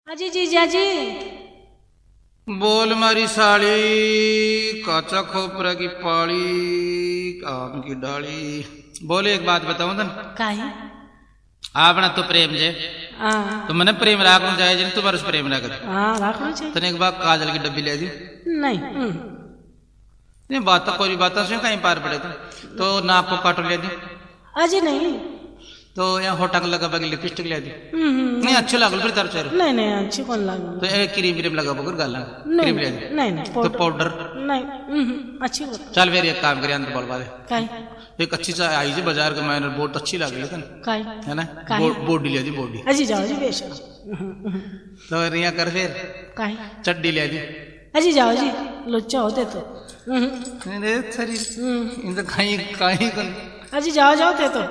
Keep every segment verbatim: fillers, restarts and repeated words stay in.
अजी जीजा जी बोल मारी साली, काचा खोपरा की पाली, आम की डाली। बोले एक बात बताऊं तन काहे आपना तो प्रेम जे हां तो मैंने प्रेम राखना चाहिए जिन तू बरस प्रेम ना कर हां राखना चाहिए तने एक बार काजल की डब्बी ले दी नहीं नहीं बात कोई बात से कहीं पार पड़े तो तो नाक को काट ले दी अजी नहीं तो यहाँ होटल लगा बगल लिपस्टिक ले दी नहीं अच्छे लागल फिर तार चेहरा नहीं नहीं अच्छी कौन लागल तो एक क्रीम क्रीम लगा बगर गाला क्रीम ले दी नहीं नहीं तो पाउडर नहीं अच्छी बात चल फिर एक काम करिए अंदर बोलवा दे काहे एक अच्छी सा आई जी बाजार के मैंने बहुत अच्छी लगी लेकिन काहे है ना बॉडी ले दी बॉडी अजी जाओ जी बेशक तो रिया कर फिर काहे चड्डी ले दी अजी जाओ जी लुच्चा होते तो अरे सरी इन तो कहीं कहीं कौन अजी जाओ जाओ ते तो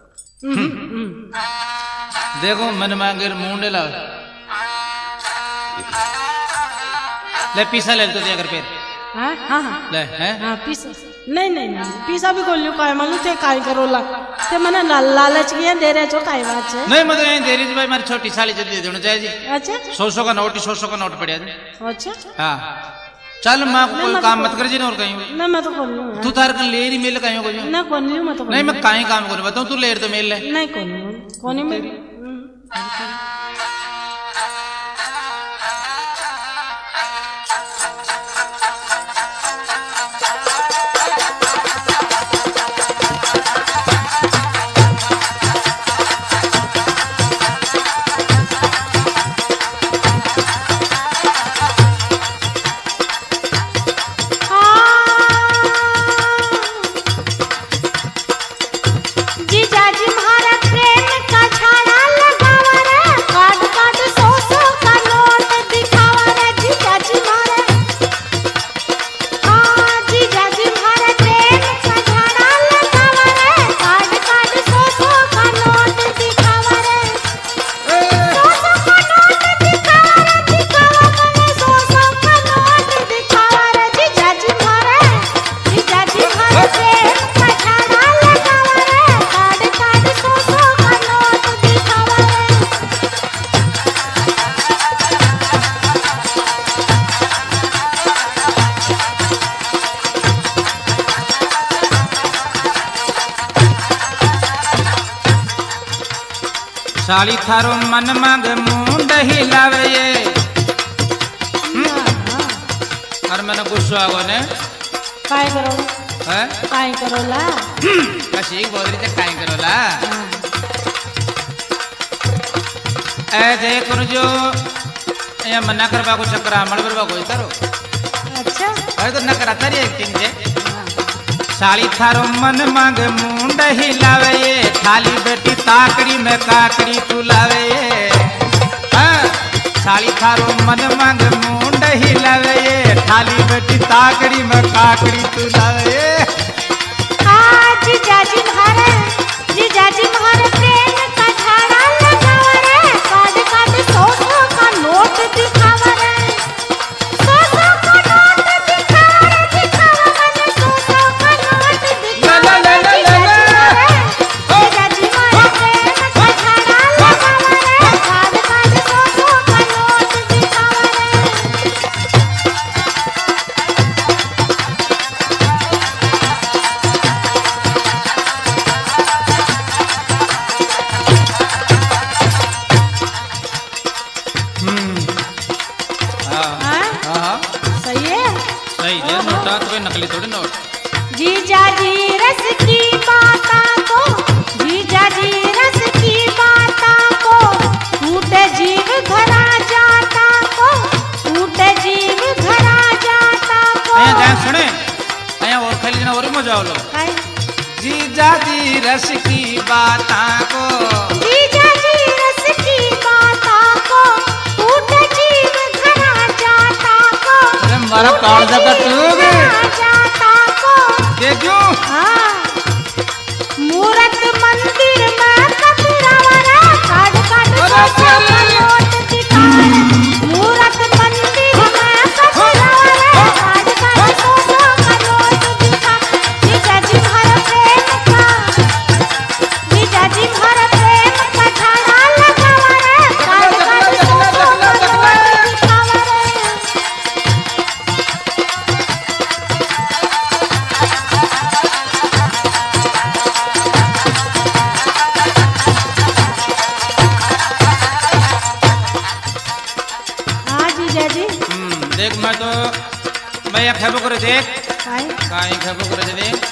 देखो मन मांगे मुंडे ला ले पीसा ले तो दिया कर फिर हाँ हाँ हाँ ले हैं हाँ पीसा नहीं नहीं नहीं पीसा भी खोल लियो काय मालूम थे काय करोला ते मने लालच किया दे रहे जो काय बात है नहीं मतलब यहीं दे रही भाई हमारी छोटी साली जल्दी दे देना चाहिए जी अच्छा सौ सौ का नोट सौ सौ का नोट पड़ा जी अच्छा हाँ चल मैं कोई काम मत कर जी ना और कहीं ना मैं तो खोल लूँ तू थार कर ले रही मेल कहीं को ना खोल लूँ मैं तो नहीं मैं कहीं काम करूँ बताऊँ तू ले तो मेल ले नहीं खोल लूँ कौन में साली थारो मन मांग मुंड हिलावे ये और मैंने गुस्सा आगो ने काय करो हैं काय करोला कशी बोल रही काय करोला ए जे करो जो ये मना करवा को चक्कर अमल करवा कोई करो अच्छा अरे तो न कराता रे एक्टिंग जे साली थारो मन मांग मुंड हिलावे ये थाली बेटी ताकड़ी में काकड़ी तुलावे ये हाँ साली थारो मन मांग मुंड हिलावे ये थाली बेटी ताकड़ी में काकड़ी तुलावे ये आज जाजी मारे जी जाजी मारे प्रेम का धारा लगावा रे काट काट सौ सौ का नोट दिखावा रे सौ सौ का नोट दिखावा रे दिखावा मने सौ सौ का नोट दिखावा रे जी जाजी मारे प्रेम का धारा लगावा रे काट काट सौ सौ का नोट दिखावा रे सही है सही है नोटा तो नकली थोड़ी नोट जीजा जी रस की बाता को जीजा जी रस की बाता को टूटे जीव घरा जाता को टूटे जीव घरा जाता को अया जान सुने अया और खाली ना और मजा आवलो हाय जीजा जी रस की बाता को जीजा जी रस की बाता को टूटे जीव घरा जाता को अरे मारा काल जगह टूट जाता को ये क्यों हाँ मूरत मंदिर में कतरावा रे काट काट सौ सौ का नोट दिखावा रे मूरत मंदिर में कतरावा रे काट काट सौ सौ का नोट दिखा जीजा जी भर प्रेम का जीजा जी भर प्रेम का धारा लगावा रे काट काट सौ सौ का देख काई काई खबो करे देख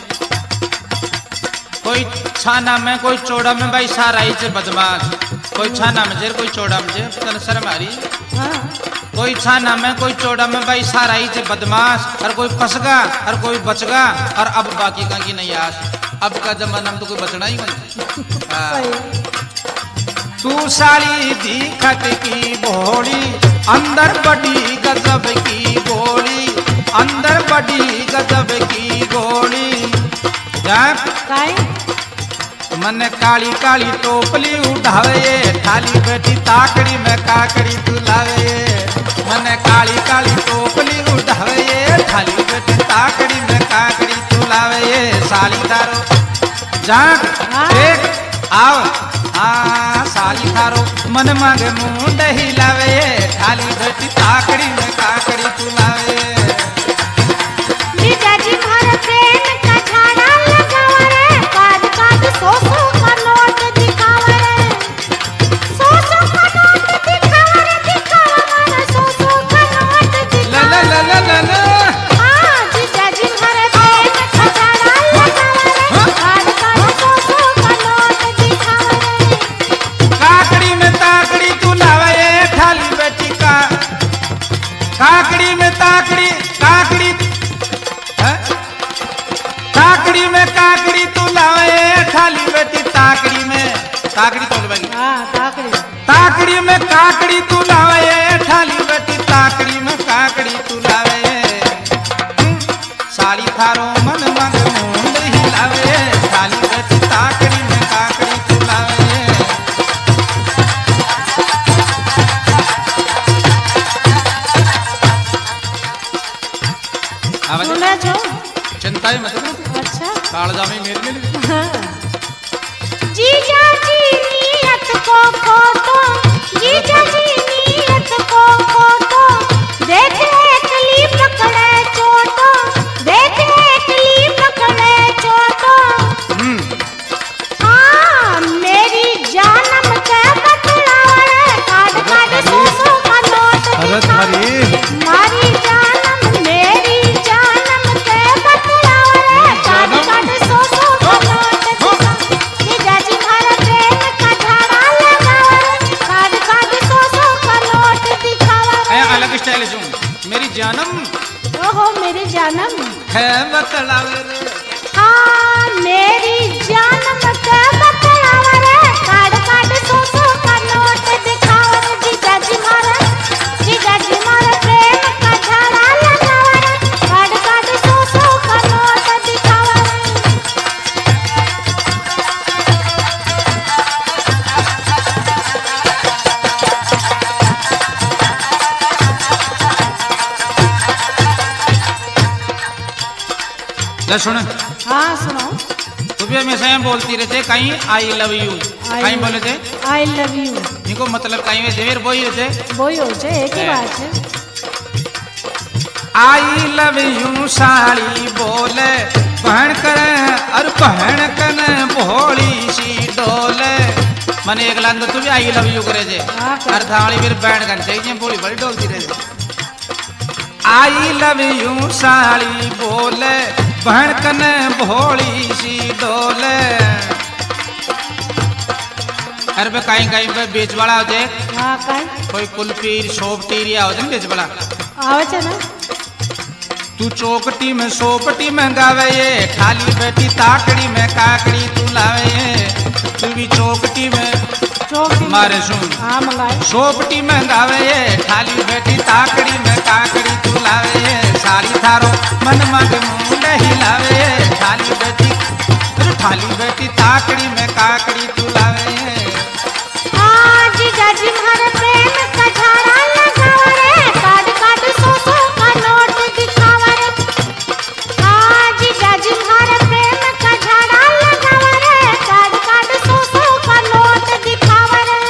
कोई छाना में कोई चौड़ा में भाई सारा ही से बदमाश कोई छाना में जेर कोई चौड़ा में जेर तन शर्म आ रही हां कोई छाना में कोई चौड़ा में भाई सारा ही से बदमाश और कोई फंसगा और कोई बचगा और अब बाकी का की नहीं आस अब का जमाना में तो कोई बचना ही नहीं सही तू साली दिखत की भोली अंदर बड़ी गजब की गोली अंदर बड़ी गजब की गोली जाक काई मन काली काली टोपली उठावे थाली बैठी ताकड़ी में काकड़ी तुलावे मन काली काली टोपली उठावे थाली बैठी ताकड़ी में काकड़ी तुलावे साली तारो जाक एक आओ आ साली थारो मन मांगे मुंड हिलावे थाली बैठी ताकड़ी में काकड़ी तुलावे जीजा जी मारे प्रेम का झाड़ा लगावा रे काद काद सौ सौ का नोट दिखावा रे सौ सौ का नोट दिखावा रे दिखावा मारे सौ सौ का नोट ला दिखावा ला ला ला ला ला हां जीजा जी मारे प्रेम का झाड़ा लगावा रे काद काद सौ सौ का नोट दिखावा रे काकड़ी में ताकड़ी तुलावे थाली बैठी का काकड़ी में ताकड़ी काकड़ी हैं? काकड़ी में काकड़ी तुलावे थाली बैठी ताकड़ी में काकड़ी तोल बगी हां काकड़ी ताकड़ी में काकड़ी तुलावे थाली बैठी ताकड़ी में काकड़ी तुलावे हम्म, साड़ी थारो मन मग मुंड हिलावे थाली बैठी ताकड़ी में काकड़ी तुलावे आवाज सुना जो चिंता ही मत करो अच्छा कालजा में मेरे मिल जीजा जी नियत को खोतो जीजा जी नियत को खोतो देखे कली पकड़े चोटो देखे कली पकड़े चोटो हम्म हाँ मेरी जानम के बतलावे काट काट सौ सौ का नोट अरे दिखावे थारी मारी जानम मेरी जानम के बतलावे काट काट सौ सौ का नोट दिखावे जीजा जी मारे प्रेम का झाड़ा लगावे काट काट सौ सौ का नोट दिखावे ए अलग स्टाइल सुन मेरी जानम ओहो मेरी जानम है बतलावे रे हाँ मेरी जानम के बतलावे रे काट काट सौ सौ का नोट दिखावे रे जीजा जी मारे जीजा जी मारे प्रेम का झाड़ा लगावे रे काट काट सौ सौ का नोट दिखावे रे ले सुन हाँ सुनाओ तू भी हमेशा यहाँ बोलती रहते कहीं आई लव यू कहीं बोले थे आई लव यू इनको मतलब कहीं में देर बोई होते वही हो जाए एक ही बात है आई लव यू साड़ी बोले बहन करे और बहन कने भोली सी डोले मने एक लाइन तो तू भी आई लव यू करे जे हाँ, कर। और थाली फिर बहन कन चाहिए बोली बड़ी डोलती रहे आई लव यू साड़ी बोले बहन कने भोली सी डोले अरे बे कहीं कहीं पे बेच बड़ा हो जाए हाँ काई कोई कुलपीर सोपटीर या हो जाए बेच बड़ा आवे छे ना तू चौकटी में सोपटी में गावे ये थाली बैठी ताकड़ी में काकड़ी तू लावे ये तू भी चौकटी में चौकी मारे सुन हाँ मंगाए सोपटी में गावे ये थाली बैठी ताकड़ी में काकड़ी तू लावे ये साड़ी थारो मन मग मुंड हिलावे ये थाली बैठी अरे थाली बैठी ताकड़ी में काकड़ी तू लावे ये हाँ जीजा जी मारे प्रेम का झाड़ा लगावा रे काट काट सौ सौ का नोट दिखावा रे हाँ जीजा जी मारे प्रेम का झाड़ा लगावा रे काट काट सौ सौ का नोट दिखावा रे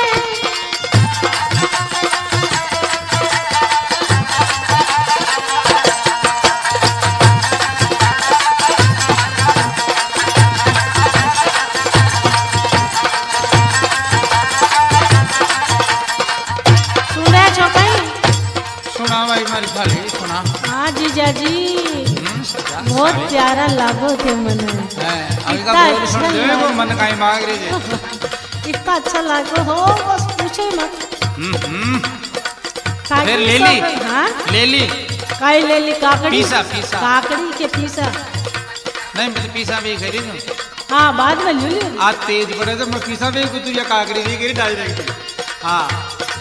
सुना भाई मारी थाली सुना हाँ जीजा जी बहुत प्यारा लागो थे मन अभी का इतना बोल सुन अच्छा दे वो मन काई मांग रही है। इतना अच्छा लागो हो बस पूछो ही मत। हम्म हम्म काकड़ी फिर ले ली सब- हाँ ले ली काई ले ली काकड़ी पीसा, पीसा। काकड़ी के पीसा। नहीं मैं तो पीसा भी खरीदूं हाँ बाद में ले ली। आज तेज पड़े तो मैं पीसा भी तू या काकड़ी भी करी डायरेक्ट। हाँ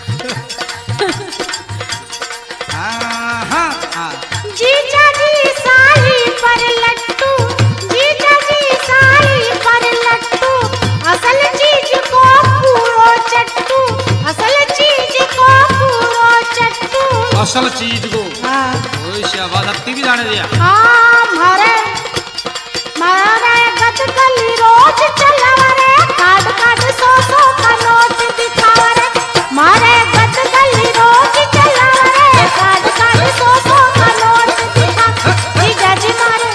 हाँ हाँ हाँ जीजा जी साली पर लट्टू, जीजा जी साली पर लट्टू, असल चीज को पूरो चट्टू, असल चीज को पूरो चट्टू। असल चीज को हाँ ओए शाबाश अब भी जाने दिया। हाँ मारे मारे गद गली रोज चलावा रे, काट काट सौ सौ का नोट दिखावा रे, मारे गद गली रोज चलावा रे, काट काट सौ सौ का नोट दिखा। जीजा जी मारे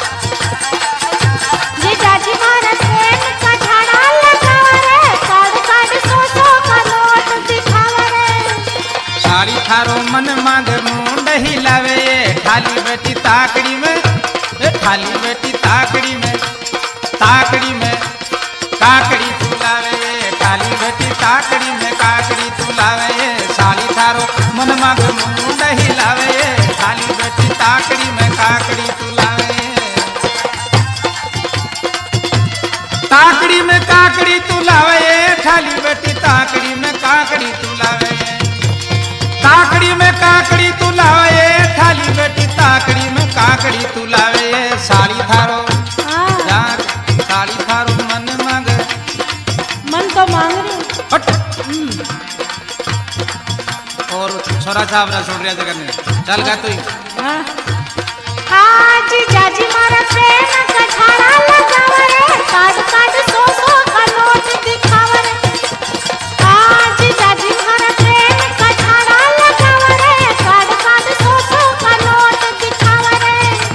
जीजा जी मारे ट्रेन का झाड़ा लगावा रे, काट काट सौ सौ का नोट दिखावा रे। साड़ी थारो मन मांग मुंड हिलावे ये खाली बेटी ताकड़ी में ए खाली बेटी ताकड़ी में ताकड़ी में काकड़ी तुलावे ये खाली बेटी ताकड़ी में काकड़ी तुलावे ये साड़ी थारो मन मांग मुंड हिलावे ये खाली बेटी ताकड़ी में काकड़ी तुलावे ये ताकड़ी में काकड़ी तुलावे ये खाली बेटी ताकड़ी में काकड़ी तुलावे ये ताकड़ी में काकड़ी तुलावे थाली बेटी ताकड़ी में काकड़ी तुलावे साड़ी थारो हाँ जाग साड़ी थारो मन मांग मन तो मांग रही। हट और छोरा छाप रहा छोड़ रहा करने चल गा तू हाँ हाँ जीजा जी मारा ट्रेन का झाड़ा लगावा रे, काट काट सौ सौ का नोट दिखावा रे, हाँ जीजा जी मारा ट्रेन का झाड़ा लगावा रे, काट काट सौ सौ का नोट दिखावा रे।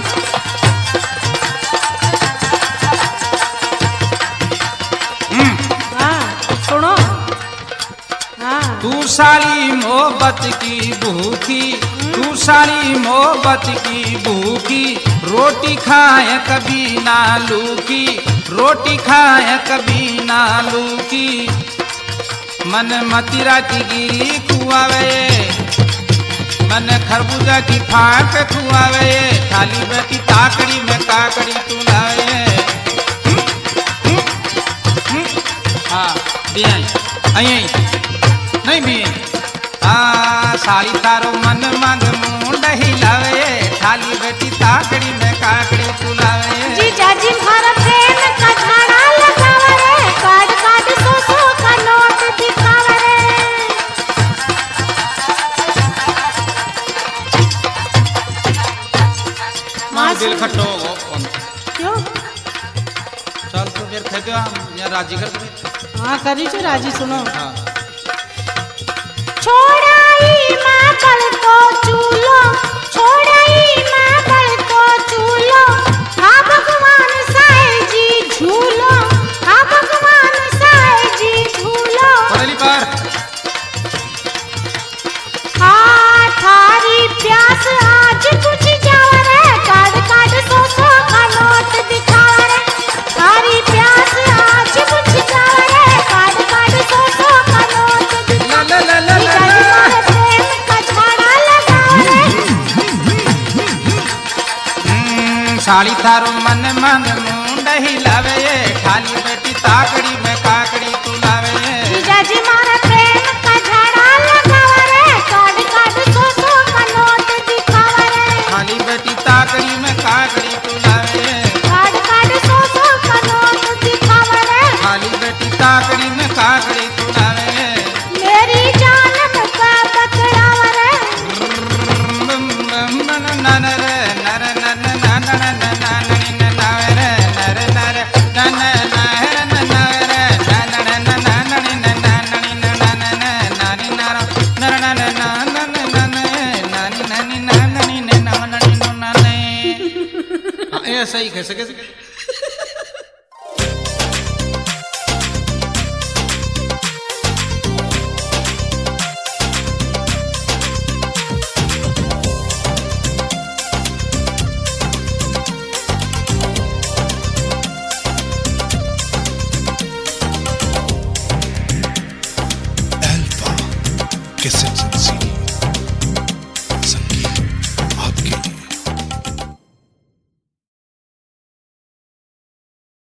हाँ सुनो हाँ तू साली मोहब्बत की भूखी तू साली मोहब्बत की भूखी रोटी खाए कभी ना लूकी रोटी खाए कभी ना लूकी मन मतिरा की गिरी खुआवे मन खरबूजा की फाक खुआवे खाली बेटी ताकड़ी में काकड़ी तुलावे हाँ दिया आई नहीं भी हाँ साड़ी तारो मन मांग मुंड हिलावे खाली बेटी ताकड़ी में काकड़ी तुलावे जीजा जी मारा ट्रेन का झाड़ा लगावा रे, काट काट सौ सौ का नोट दिखावा रे। मां दिल खट्टो हो क्यों? चल तो फिर खे दो या राजी कर दे हाँ करी जो राजी सुनो। हाँ छोड़ाई माँ बल को चूलो, छोड़ाई माँ बल को चूलो, हाँ भगवान साईं जी झूलो, हाँ भगवान साईं जी झूलो। पढ़ली पर हाँ थारी प्यास आज कुछ जावा रे, काट काट सौ सौ का नोट दिखावा रे, थारी प्यास आज कुछ जावा रे, काट काट सौ सौ का नोट दिखावा ला ला ला ला ला रे। ला प्रेम का झाड़ा लगावा रे, हम्म, साड़ी थारो मन मांग मुंड हिलावे खाली बेटी ताकड़ी में काकड़ी तुलावे जीजा जी मारा प्रेम का झाड़ा लगावा रे, काट काट सौ सौ का नोट दिखावा रे, खाली बेटी ताकड़ी में काकड़ी तुलावे काट काट सौ सौ का नोट दिखावा रे। खाली बेटी ताकड़ी में काकड़ी तुलावे मेरी जान का बतलावा रे, ऐसा ही कैसे कैसे कैसेट।